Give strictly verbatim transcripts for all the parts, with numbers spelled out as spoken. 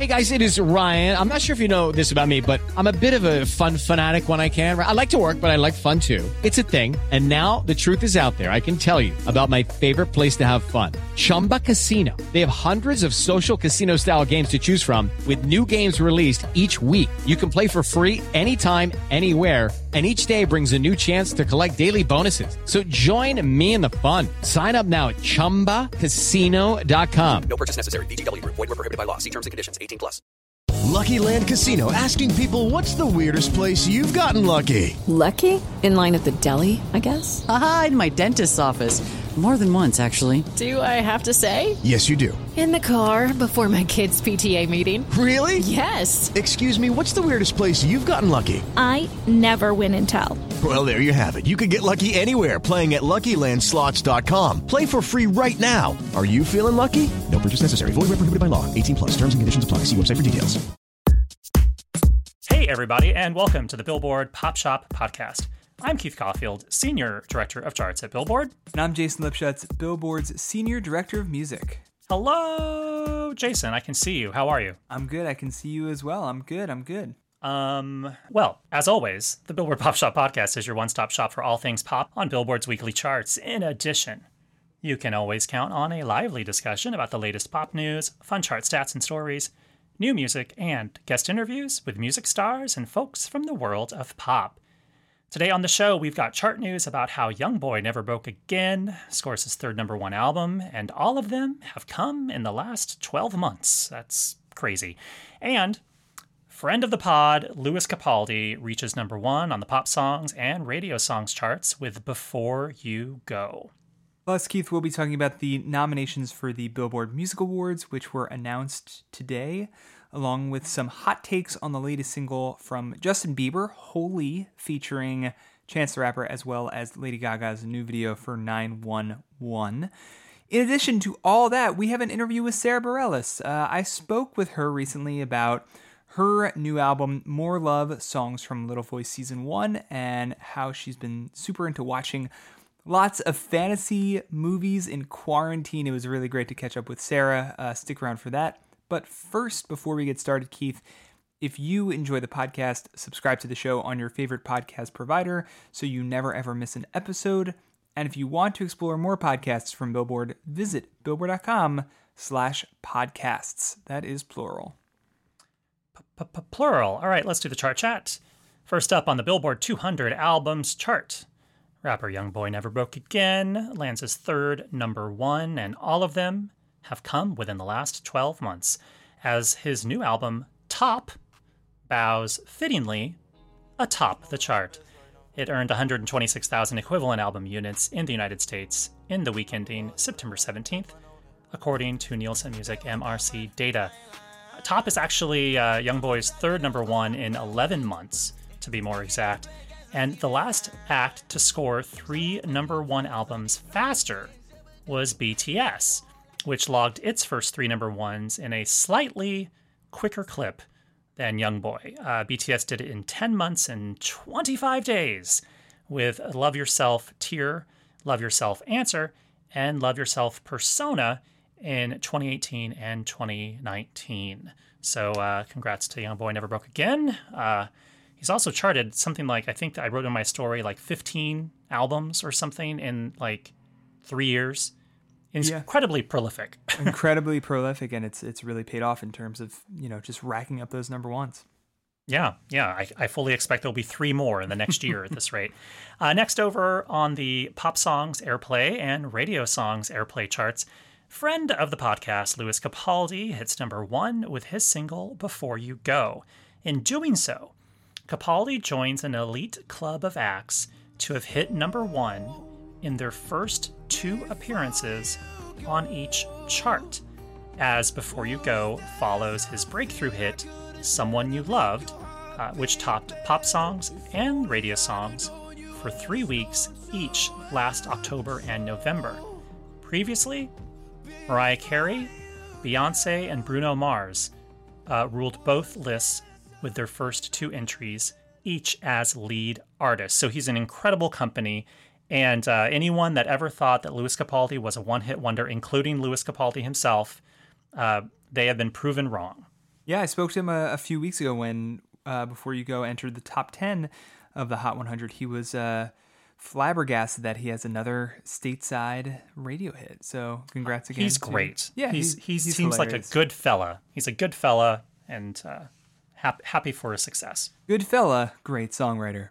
Hey guys, it is Ryan. I'm not sure if you know this about me, but I'm a bit of a fun fanatic when I can. I like to work, but I like fun too. It's a thing. And now the truth is out there. I can tell you about my favorite place to have fun. Chumba Casino. They have hundreds of social casino style games to choose from with new games released each week. You can play for free anytime, anywhere. And each day brings a new chance to collect daily bonuses. So join me in the fun. Sign up now at chumba casino dot com. No purchase necessary. V G W Group. Void where prohibited by law. See terms and conditions. eighteen plus. Lucky Land Casino, asking people, what's the weirdest place you've gotten lucky? Lucky? In line at the deli, I guess? Aha, in my dentist's office. More than once, actually. Do I have to say? Yes, you do. In the car before my kids' P T A meeting. Really? Yes. Excuse me, what's the weirdest place you've gotten lucky? I never win and tell. Well, there you have it. You can get lucky anywhere, playing at Lucky Land Slots dot com. Play for free right now. Are you feeling lucky? No purchase necessary. Void where prohibited by law. eighteen plus. Terms and conditions apply. See website for details. Hey, everybody, and welcome to the Billboard Pop Shop Podcast. I'm Keith Caulfield, Senior Director of Charts at Billboard. And I'm Jason Lipschutz, Billboard's Senior Director of Music. Hello, Jason. I can see you. How are you? I'm good. I can see you as well. I'm good. I'm good. Um, well, as always, the Billboard Pop Shop Podcast is your one-stop shop for all things pop on Billboard's weekly charts. In addition, you can always count on a lively discussion about the latest pop news, fun chart stats and stories, new music, and guest interviews with music stars and folks from the world of pop. Today on the show, we've got chart news about how YoungBoy Never Broke Again scores his third number one album, and all of them have come in the last twelve months. That's crazy. And friend of the pod, Lewis Capaldi, reaches number one on the pop songs and radio songs charts with Before You Go. Plus, Keith, we'll be talking about the nominations for the Billboard Music Awards, which were announced today, along with some hot takes on the latest single from Justin Bieber, Holy, featuring Chance the Rapper, as well as Lady Gaga's new video for nine one one. In addition to all that, we have an interview with Sara Bareilles. Uh, I spoke with her recently about her new album, More Love, Songs from Little Voice Season one, and how she's been super into watching lots of fantasy movies in quarantine. It was really great to catch up with Sara. Uh, stick around for that. But first, before we get started, Keith, if you enjoy the podcast, subscribe to the show on your favorite podcast provider so you never ever miss an episode. And if you want to explore more podcasts from Billboard, visit billboard.com slash podcasts. That is plural. Plural. All right, let's do the chart chat. First up on the Billboard two hundred albums chart, rapper YoungBoy Never Broke Again lands his third number one, and all of them have come within the last twelve months, as his new album, Top, bows fittingly atop the chart. It earned one hundred twenty-six thousand equivalent album units in the United States in the week ending September seventeenth, according to Nielsen Music M R C data. Top is actually uh, YoungBoy's third number one in eleven months, to be more exact, and the last act to score three number one albums faster was B T S, which logged its first three number ones in a slightly quicker clip than YoungBoy. Uh, B T S did it in ten months and twenty-five days with Love Yourself Tear, Love Yourself Answer, and Love Yourself Persona in twenty eighteen and twenty nineteen. So uh, congrats to YoungBoy Never Broke Again. Uh, he's also charted something like, I think I wrote in my story, like fifteen albums or something in like three years. It's yeah. incredibly prolific. Incredibly prolific, and it's it's really paid off in terms of, you know, just racking up those number ones. Yeah, yeah. I, I fully expect there'll be three more in the next year at this rate. Uh, next over on the pop songs airplay and radio songs airplay charts, friend of the podcast, Lewis Capaldi, hits number one with his single Before You Go. In doing so, Capaldi joins an elite club of acts to have hit number one in their first two appearances on each chart, as Before You Go follows his breakthrough hit, Someone You Loved, uh, which topped pop songs and radio songs for three weeks each last October and November. Previously, Mariah Carey, Beyonce, and Bruno Mars uh, ruled both lists with their first two entries, each as lead artists. So he's an incredible company. And uh, anyone that ever thought that Lewis Capaldi was a one-hit wonder, including Lewis Capaldi himself, uh, they have been proven wrong. Yeah, I spoke to him a, a few weeks ago when uh, Before You Go entered the top ten of the Hot one hundred. He was uh, flabbergasted that he has another stateside radio hit. So congrats again. He's to, great. Yeah, he's, he's, he he's seems hilarious. like a good fella. He's a good fella and uh, hap- happy for his success. Good fella, great songwriter.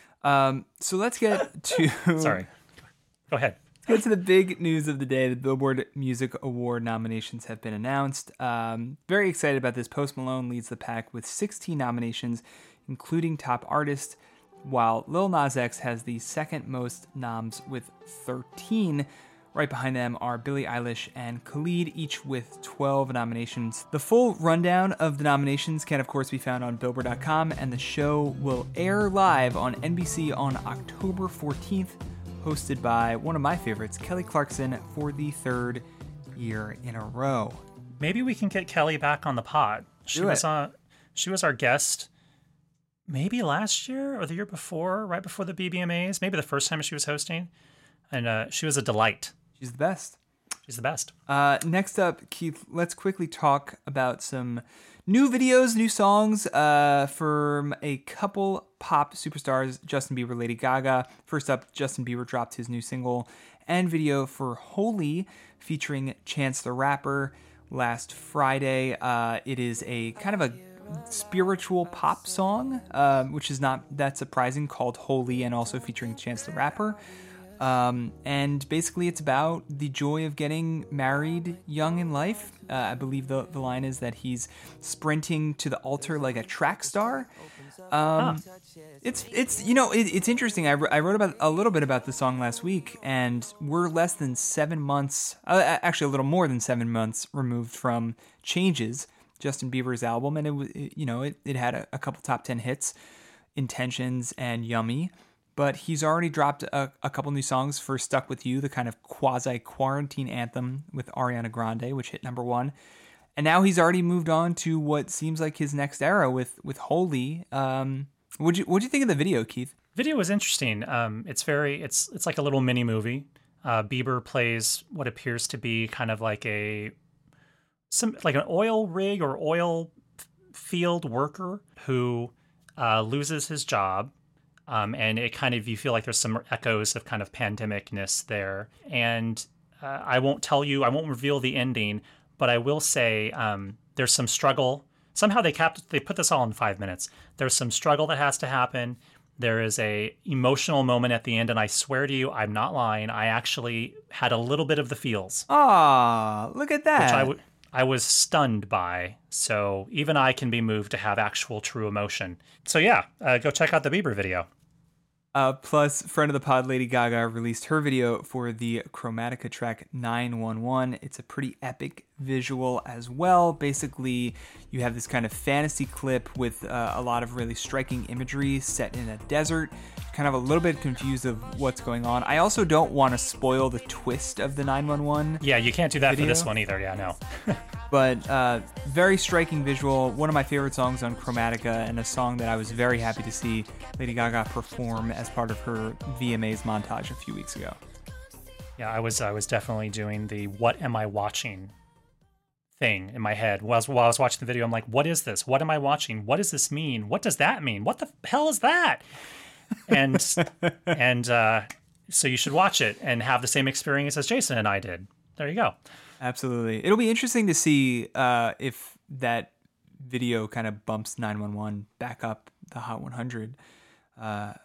Um, so let's get to... Sorry. Go ahead. Let's get to the big news of the day. The Billboard Music Award nominations have been announced. Um, very excited about this. Post Malone leads the pack with sixteen nominations, including Top Artist, while Lil Nas X has the second most noms with thirteen. Right behind them are Billie Eilish and Khalid, each with twelve nominations. The full rundown of the nominations can, of course, be found on Billboard dot com, and the show will air live on N B C on October fourteenth, hosted by one of my favorites, Kelly Clarkson, for the third year in a row. Maybe we can get Kelly back on the pod. She Do was it. on. She was our guest. Maybe last year or the year before, right before the B B M As. Maybe the first time she was hosting, and uh, she was a delight. She's the best. She's the best. Uh, next up, Keith, let's quickly talk about some new videos, new songs uh, from a couple pop superstars, Justin Bieber, Lady Gaga. First up, Justin Bieber dropped his new single and video for Holy, featuring Chance the Rapper last Friday. Uh, it is a kind of a spiritual pop song, um, which is not that surprising, called Holy, and also featuring Chance the Rapper. Um, and basically it's about the joy of getting married young in life. Uh, I believe the, the line is that he's sprinting to the altar like a track star. Um, huh. It's, it's, you know, it, it's interesting. I, I wrote about a little bit about the song last week, and we're less than seven months, uh, actually a little more than seven months removed from Changes, Justin Bieber's album. And it was, it, you know, it, it had a, a couple top ten hits, Intentions and Yummy. But he's already dropped a, a couple new songs for Stuck With You, the kind of quasi-quarantine anthem with Ariana Grande, which hit number one. And now he's already moved on to what seems like his next era with, with Holy. Um, what'd you, what'd you think of the video, Keith? Video was interesting. Um, it's very, it's it's like a little mini movie. Uh, Bieber plays what appears to be kind of like a, some like an oil rig or oil field worker who uh, loses his job. Um, and it kind of, you feel like there's some echoes of kind of pandemicness there. And uh, I won't tell you, I won't reveal the ending, but I will say um, there's some struggle. Somehow they capped, they put this all in five minutes. There's some struggle that has to happen. There is a emotional moment at the end, and I swear to you, I'm not lying. I actually had a little bit of the feels. Aw, look at that. Which I, w- I was stunned by. So even I can be moved to have actual true emotion. So yeah, uh, go check out the Bieber video. Uh, plus, friend of the pod, Lady Gaga, released her video for the Chromatica track nine one one. It's a pretty epic visual as well. Basically, you have this kind of fantasy clip with uh, a lot of really striking imagery set in a desert. Kind of a little bit confused of what's going on. I also don't want to spoil the twist of the nine one one. Yeah, you can't do that video. For this one either. Yeah, no. But uh, very striking visual. One of my favorite songs on Chromatica, and a song that I was very happy to see Lady Gaga perform as part of her V M As montage a few weeks ago. Yeah, I was I was definitely doing the "what am I watching" thing in my head while I was, while I was watching the video. I'm like, what is this? What am I watching? What does this mean? What does that mean? What the hell is that? And and uh, so you should watch it and have the same experience as Jason and I did. There you go. Absolutely. It'll be interesting to see uh, if that video kind of bumps nine one one back up the Hot one hundred. Uh,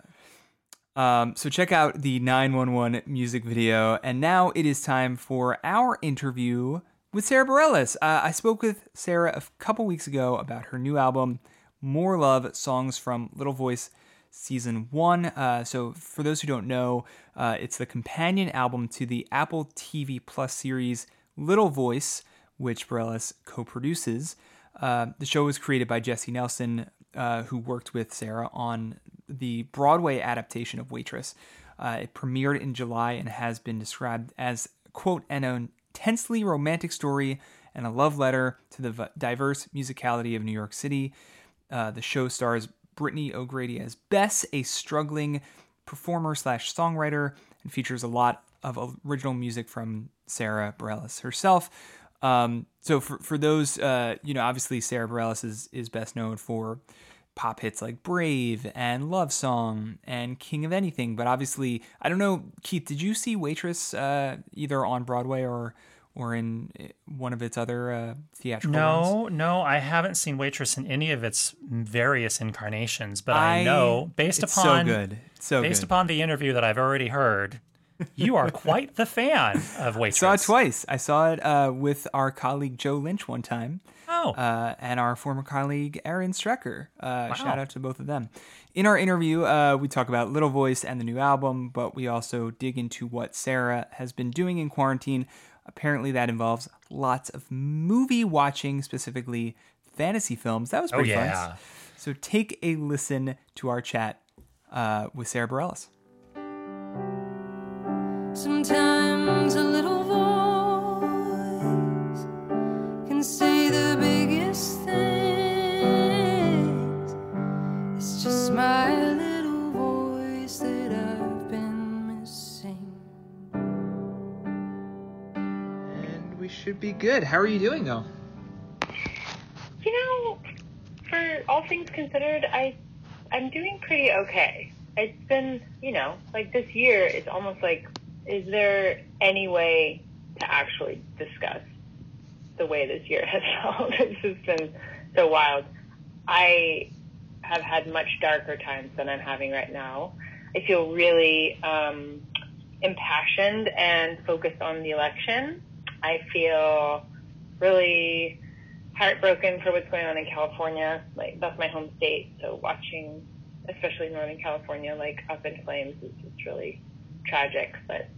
um, so check out the nine one one music video. And now it is time for our interview with Sara Bareilles. Uh, I spoke with Sara a couple weeks ago about her new album, More Love, Songs from Little Voice Season one. Uh, so for those who don't know, uh, it's the companion album to the Apple T V Plus series Little Voice, which Bareilles co-produces. Uh, the show was created by Jesse Nelson, uh, who worked with Sara on the Broadway adaptation of Waitress. Uh, it premiered in July and has been described as, quote, an intensely romantic story and a love letter to the v- diverse musicality of New York City. Uh, the show stars Brittany O'Grady as Bess, a struggling performer slash songwriter, and features a lot of original music from Sara Bareilles herself. Um, so for for those, uh, you know, obviously Sara Bareilles is is best known for pop hits like Brave and Love Song and King of Anything. But obviously, I don't know, Keith, did you see Waitress uh, either on Broadway or or in one of its other uh, theatrical No, runs? no, I haven't seen Waitress in any of its various incarnations, but I, I know based it's upon so good. It's so based good. upon the interview that I've already heard, you are quite the fan of Waitress. I saw it twice. I saw it uh, with our colleague Joe Lynch one time. Oh. Uh, and our former colleague Aaron Strecker. Uh, Wow. Shout out to both of them. In our interview, uh, we talk about Little Voice and the new album, but we also dig into what Sara has been doing in quarantine. Apparently that involves lots of movie watching, specifically fantasy films. That was pretty Oh, yeah. fun. So take a listen to our chat uh, with Sara Bareilles. Sometimes a little voice can say the biggest things. It's just my little voice that I've been missing. And we should be good. How are you doing, though? You know, for all things considered, I, I'm doing pretty okay. It's been, you know, like this year, it's almost like, is there any way to actually discuss the way this year has felt? It's just been so wild. I have had much darker times than I'm having right now. I feel really um, impassioned and focused on the election. I feel really heartbroken for what's going on in California. Like, that's my home state, so watching, especially Northern California, like up in flames is just really tragic. But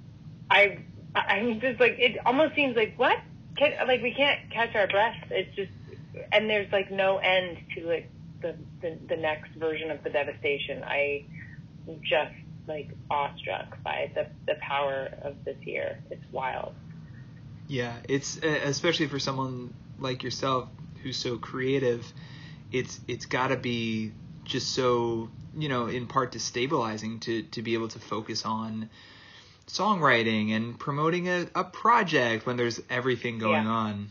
I, I'm just like, it almost seems like, what? Can, like, we can't catch our breath. It's just, and there's like no end to like the, the, the next version of the devastation. I am just like awestruck by the, the power of this year. It's wild. Yeah, it's uh, especially for someone like yourself who's so creative, it's it's got to be just so, you know, in part destabilizing to, to be able to focus on songwriting and promoting a, a project when there's everything going Yeah. on.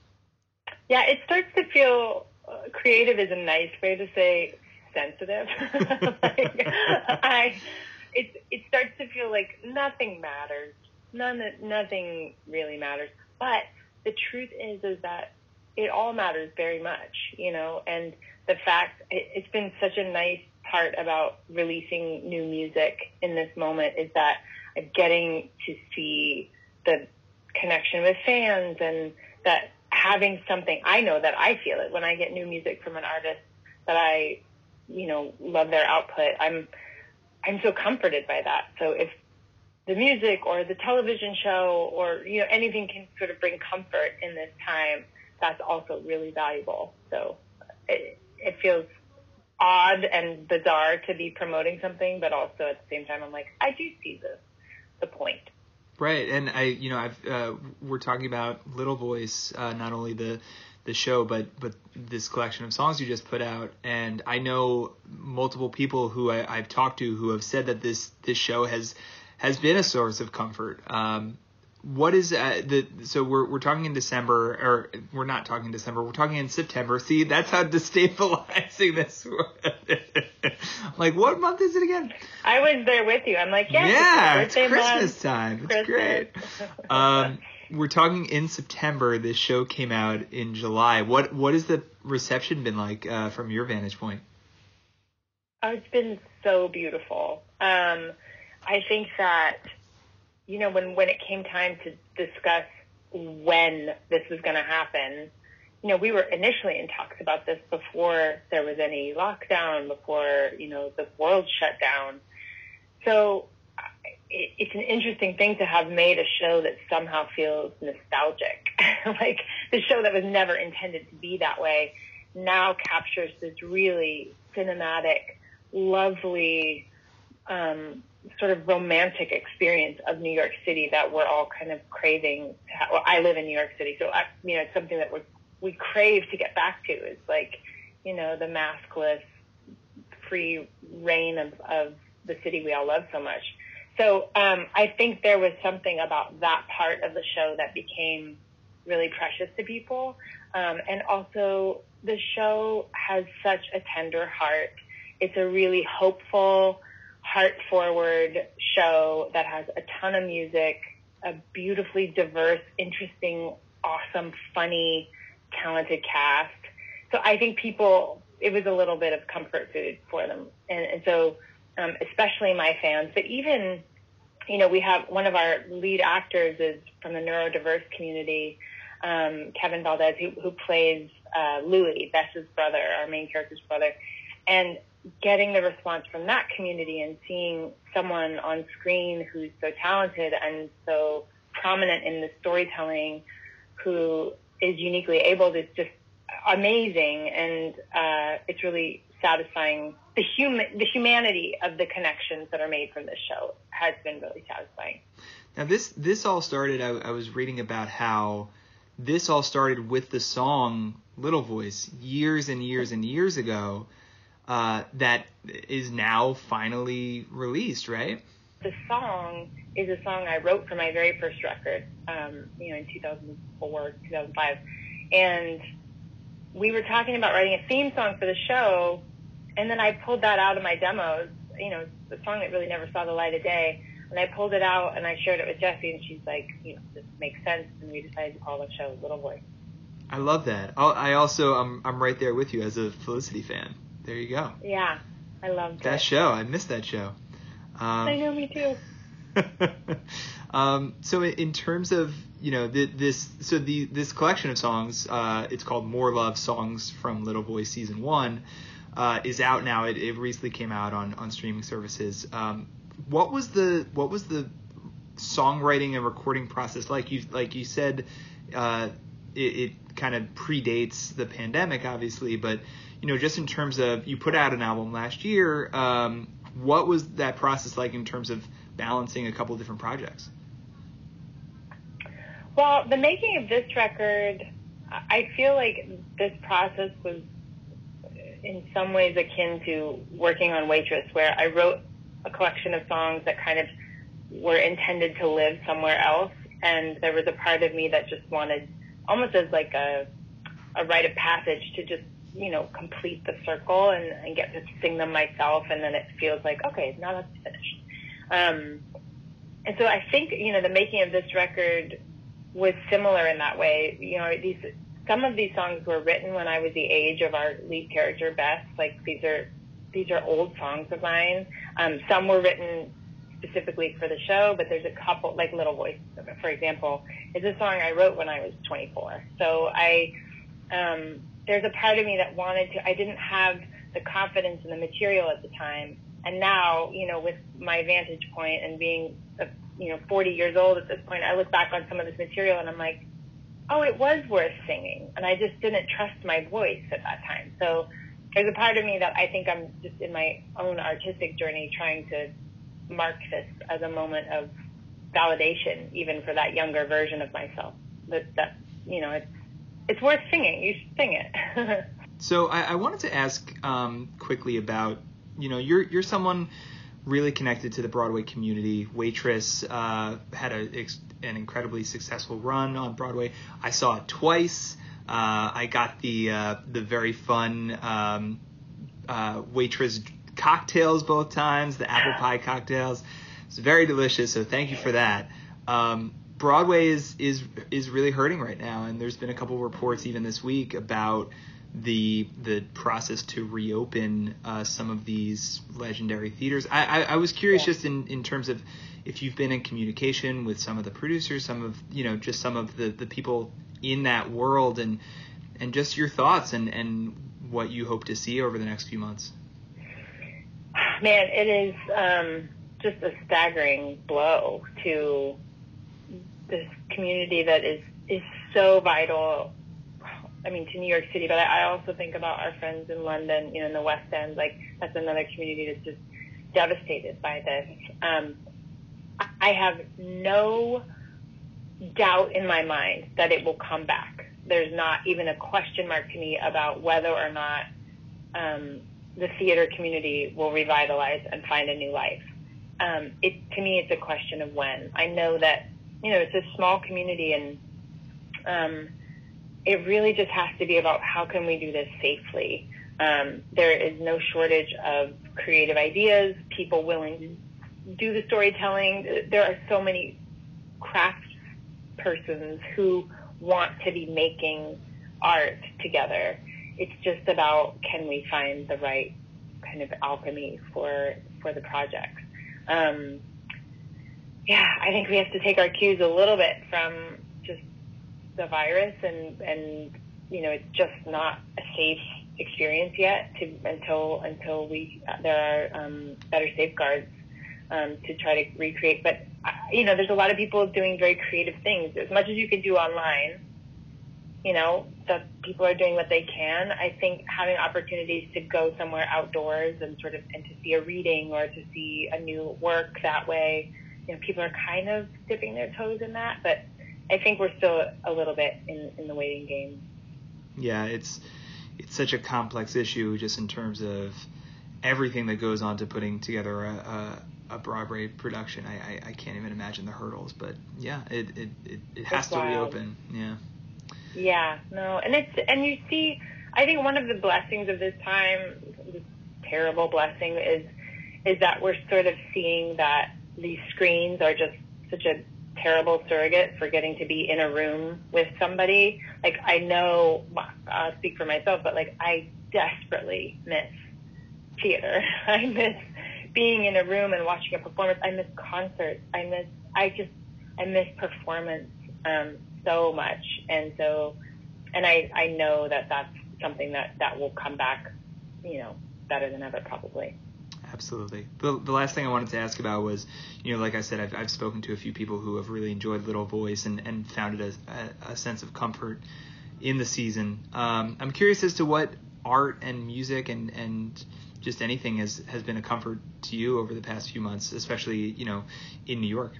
Yeah, it starts to feel uh, creative is a nice way to say sensitive. like, I, it it starts to feel like nothing matters. None, nothing really matters. But the truth is, is that it all matters very much, you know. And the fact it, it's been such a nice part about releasing new music in this moment is that I'm getting to see the connection with fans, and that having something, I know that I feel it when I get new music from an artist that I, you know, love their output. I'm, I'm so comforted by that. So if the music or the television show or, you know, anything can sort of bring comfort in this time, that's also really valuable. So it, it feels odd and bizarre to be promoting something, but also at the same time, I'm like, I do see the, the point. Right, and I, you know, I've uh, we're talking about Little Voice, uh, not only the the show, but but this collection of songs you just put out, and I know multiple people who I, I've talked to who have said that this this show has has been a source of comfort. Um, what is uh, the so we're we're talking in December, or we're not talking in December, we're talking in September. See, that's how destabilizing this was. Like, what month is it again? I was there with you. I'm like, yes, yeah, it's, it's Christmas month. time. It's Christmas. great. Um, we're talking in September. This show came out in July. What what has the reception been like uh, from your vantage point? Oh, it's been so beautiful. Um, I think that, you know, when, when it came time to discuss when this was going to happen, you know, we were initially in talks about this before there was any lockdown, before, you know, the world shut down. So it, it's an interesting thing to have made a show that somehow feels nostalgic. Like, the show that was never intended to be that way now captures this really cinematic, lovely, um, sort of romantic experience of New York City that we're all kind of craving to have. Well, I live in New York City, so I, you know, it's something that we're, we crave to get back to. It's like, you know, the maskless, free reign of, of the city we all love so much. So um, I think there was something about that part of the show that became really precious to people. Um, and also, the show has such a tender heart. It's a really hopeful, heart-forward show that has a ton of music, a beautifully diverse, interesting, awesome, funny, talented cast. So I think people, it was a little bit of comfort food for them. And, and so, um, especially my fans, but even, you know, we have one of our lead actors is from the neurodiverse community, um, Kevin Valdez, who, who plays uh, Louis, Bess's brother, our main character's brother. And getting the response from that community and seeing someone on screen who's so talented and so prominent in the storytelling, who is uniquely able, is just amazing. And uh, it's really satisfying. The human, the humanity of the connections that are made from this show has been really satisfying. Now, this this all started, I, I was reading about how this all started with the song Little Voice years and years and years ago. Uh, that is now finally released, right? The song is a song I wrote for my very first record, um, you know, in two thousand four, two thousand five. And we were talking about writing a theme song for the show, and then I pulled that out of my demos. You know, it's a song that really never saw the light of day. And I pulled it out, and I shared it with Jessie, and she's like, you know, this makes sense. And we decided to call the show Little Voice. I love that. I'll, I also, I'm, I'm right there with you as a Felicity fan. There you go. Yeah, I loved that it. show. I missed that show. Um, I know, me too. um, so in terms of, you know, the, this, so the this collection of songs, uh, it's called More Love Songs from Little Voice Season One, uh, is out now. It, it recently came out on, on streaming services. Um, what was the what was the songwriting and recording process like? You like you said, uh, it, it kind of predates the pandemic, obviously, but you know, just in terms of, you put out an album last year, um, what was that process like in terms of balancing a couple of different projects? Well, the making of this record, I feel like this process was in some ways akin to working on Waitress, where I wrote a collection of songs that kind of were intended to live somewhere else, and there was a part of me that just wanted, almost as like a, a rite of passage, to just, you know, complete the circle and, and get to sing them myself, and then it feels like, okay, now that's finished. Um, and so I think, you know, the making of this record was similar in that way. You know, these some of these songs were written when I was the age of our lead character, Beth. Like, these are these are old songs of mine. Um, some were written specifically for the show, but there's a couple, like Little Voice, for example, is a song I wrote when I was twenty-four. So I... Um, there's a part of me that wanted to, I didn't have the confidence in the material at the time. And now, you know, with my vantage point and being, uh, you know, forty years old at this point, I look back on some of this material and I'm like, oh, it was worth singing. And I just didn't trust my voice at that time. So there's a part of me that I think I'm just in my own artistic journey trying to mark this as a moment of validation, even for that younger version of myself. That, that you know, it's, It's worth singing. You should sing it. So I, I wanted to ask um, quickly about, you know, you're you're someone really connected to the Broadway community. Waitress uh, had a, an incredibly successful run on Broadway. I saw it twice. Uh, I got the uh, the very fun um, uh, Waitress cocktails both times, the apple pie cocktails. It's very delicious, so thank you for that. Um, Broadway is, is is really hurting right now, and there's been a couple reports even this week about the the process to reopen uh, some of these legendary theaters. I, I, I was curious, yeah. just in, in terms of if you've been in communication with some of the producers, some of, you know, just some of the, the people in that world, and and just your thoughts and, and what you hope to see over the next few months. Man, it is um, just a staggering blow to this community that is, is so vital, I mean, to New York City, but I also think about our friends in London, you know, in the West End. Like, that's another community that's just devastated by this. Um, I have no doubt in my mind that it will come back. There's not even a question mark to me about whether or not um, the theater community will revitalize and find a new life. Um, it, to me, it's a question of when. I know that, you know, it's a small community, and um, it really just has to be about how can we do this safely. Um, there is no shortage of creative ideas, people willing to do the storytelling. There are so many craft persons who want to be making art together. It's just about, can we find the right kind of alchemy for for the projects? Um, yeah, I think we have to take our cues a little bit from just the virus, and and you know, it's just not a safe experience yet to, until until we there are um, better safeguards um, to try to recreate. But uh, you know, there's a lot of people doing very creative things. As much as you can do online, you know, that people are doing what they can. I think having opportunities to go somewhere outdoors and sort of and to see a reading or to see a new work that way, you know, people are kind of dipping their toes in that. But I think we're still a little bit in, in the waiting game. Yeah, it's it's such a complex issue just in terms of everything that goes on to putting together a, a, a Broadway production. I, I, I can't even imagine the hurdles, but yeah, it it, it, it has It's to wild. reopen. Yeah. Yeah, no, and it's and you see, I think one of the blessings of this time, this terrible blessing, is is that we're sort of seeing that these screens are just such a terrible surrogate for getting to be in a room with somebody. Like, I know, I'll speak for myself, but like, I desperately miss theater. I miss being in a room and watching a performance. I miss concerts. I miss, I just, I miss performance um, so much. And so, and I, I know that that's something that, that will come back, you know, better than ever, probably. Absolutely. The, the last thing I wanted to ask about was, you know, like I said, I've, I've spoken to a few people who have really enjoyed Little Voice and, and found it a, a, a sense of comfort in the season. Um, I'm curious as to what art and music and, and just anything has, has been a comfort to you over the past few months, especially, you know, in New York.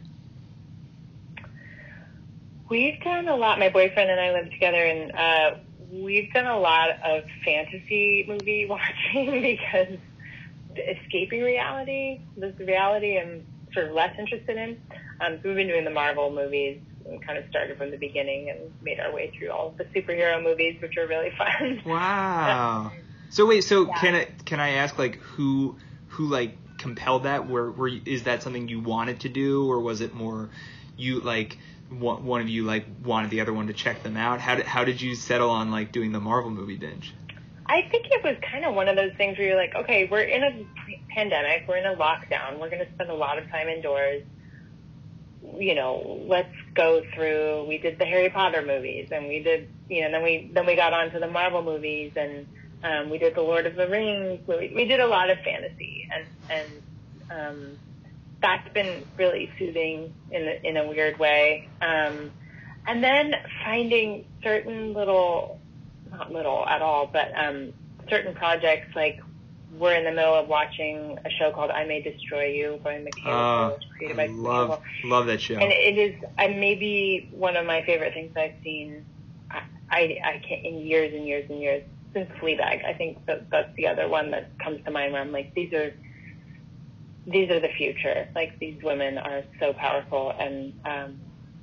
We've done a lot. My boyfriend and I live together, and uh, we've done a lot of fantasy movie watching because escaping reality, this reality I'm sort of less interested in. Um, so we've been doing the Marvel movies and kind of started from the beginning and made our way through all of the superhero movies, which are really fun. Wow. So wait, so Yeah. can I can I ask like who who like compelled that? Where were you, is that something you wanted to do, or was it more you like one, one of you like wanted the other one to check them out? How did how did you settle on like doing the Marvel movie binge? I think it was kind of one of those things where you're like, okay, we're in a pandemic, we're in a lockdown, we're going to spend a lot of time indoors. You know, let's go through. We did the Harry Potter movies, and we did, you know, then we then we got onto the Marvel movies, and um, we did the Lord of the Rings movie. We did a lot of fantasy, and and um, that's been really soothing in a, in a weird way. Um, and then finding certain little. Not little at all, but um, certain projects, like we're in the middle of watching a show called I May Destroy You by Michaela Uh, Coel, created I by love Michaela. love that show. And it is uh, maybe one of my favorite things I've seen. I, I, I can't in years and years and years since Fleabag. I think that that's the other one that comes to mind where I'm like, these are these are the future. Like, these women are so powerful. And um,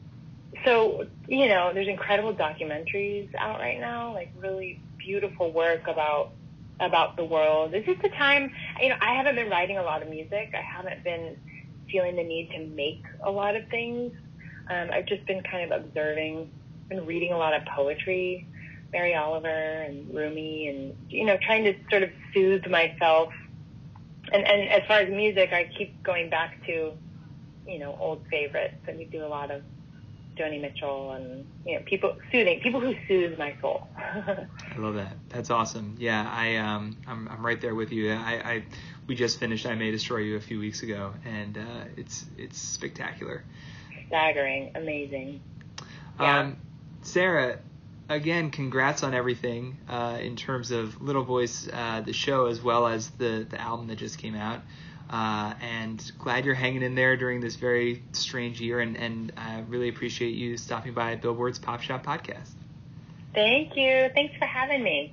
so, you know, there's incredible documentaries out right now, like really beautiful work about about the world. This is the time, you know, I haven't been writing a lot of music. I haven't been feeling the need to make a lot of things. Um, I've just been kind of observing, been reading a lot of poetry, Mary Oliver and Rumi, and, you know, trying to sort of soothe myself. And, and as far as music, I keep going back to, you know, old favorites, and we do a lot of Joni Mitchell and, you know, people soothing, people who soothe my soul. I love that. That's awesome. Yeah, I um, I'm I'm right there with you. I, I we just finished I May Destroy You a few weeks ago, and uh, it's it's spectacular. Staggering, amazing. Yeah. Um, Sarah, again, congrats on everything uh, in terms of Little Voice, uh, the show, as well as the the album that just came out. Uh, and glad you're hanging in there during this very strange year, and, and I really appreciate you stopping by Billboard's Pop Shop Podcast. Thank you. Thanks for having me.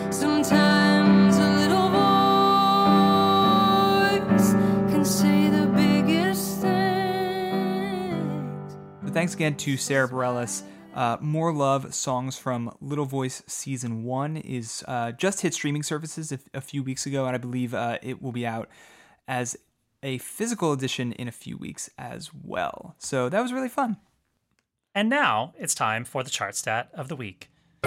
Sometimes a little voice can say the biggest things. So thanks again to Sarah Bareilles. Uh, More Love, songs from Little Voice Season one is uh, just hit streaming services a, a few weeks ago, and I believe uh, it will be out as a physical edition in a few weeks as well. So that was really fun. And now it's time for the chart stat of the week.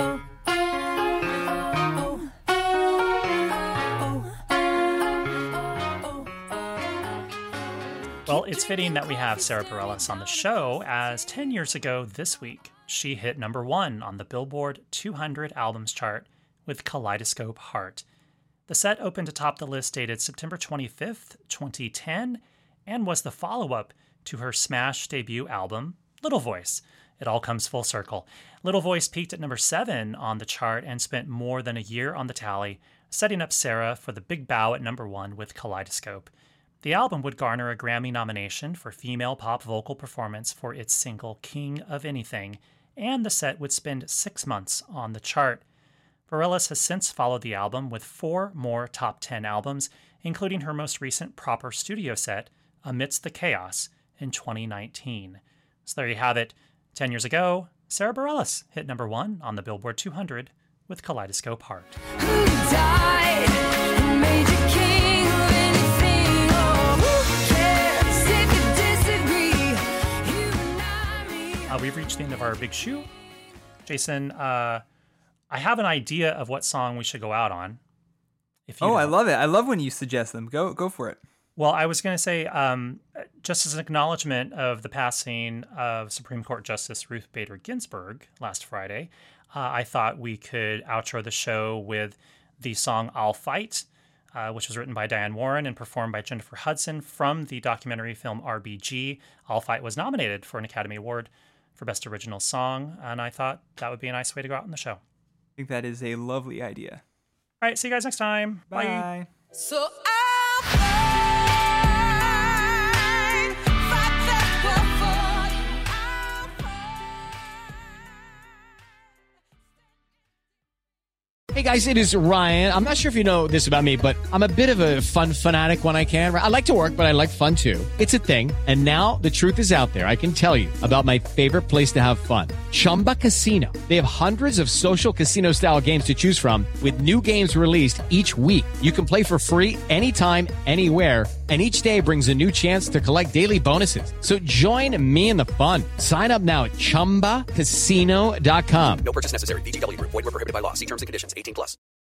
Well, it's fitting that we have Sara Bareilles on the show, as ten years ago this week, she hit number one on the Billboard two hundred Albums chart with Kaleidoscope Heart. The set opened atop the list dated September twenty-fifth, twenty ten, and was the follow-up to her smash debut album, Little Voice. It all comes full circle. Little Voice peaked at number seven on the chart and spent more than a year on the tally, setting up Sara for the big bow at number one with Kaleidoscope. The album would garner a Grammy nomination for Female Pop Vocal Performance for its single King of Anything, and the set would spend six months on the chart. Bareilles has since followed the album with four more top ten albums, including her most recent proper studio set, Amidst the Chaos, in twenty nineteen. So there you have it. Ten years ago, Sara Bareilles hit number one on the Billboard two hundred with Kaleidoscope Heart. Who died and made you king of anything? Oh, who cares if you disagree? You and I, me. Uh, we've reached the end of our big shoe. Jason, uh, I have an idea of what song we should go out on. If you Oh, don't. I love it. I love when you suggest them. Go go for it. Well, I was going to say, um, just as an acknowledgement of the passing of Supreme Court Justice Ruth Bader Ginsburg last Friday, uh, I thought we could outro the show with the song I'll Fight, uh, which was written by Diane Warren and performed by Jennifer Hudson from the documentary film R B G. I'll Fight was nominated for an Academy Award for Best Original Song, and I thought that would be a nice way to go out on the show. I think that is a lovely idea. All right, see you guys next time. Bye. Bye. So I'll fight, fight that war for you. I'll fight. Hey guys, it is Ryan. I'm not sure if you know this about me, but I'm a bit of a fun fanatic when I can. I like to work, but I like fun too. It's a thing. And now the truth is out there. I can tell you about my favorite place to have fun. Chumba Casino. They have hundreds of social casino style games to choose from with new games released each week. You can play for free anytime, anywhere. And each day brings a new chance to collect daily bonuses. So join me in the fun. Sign up now at chumba casino dot com. No purchase necessary. V G W Group. Void where prohibited by law. See terms and conditions. eighteen plus.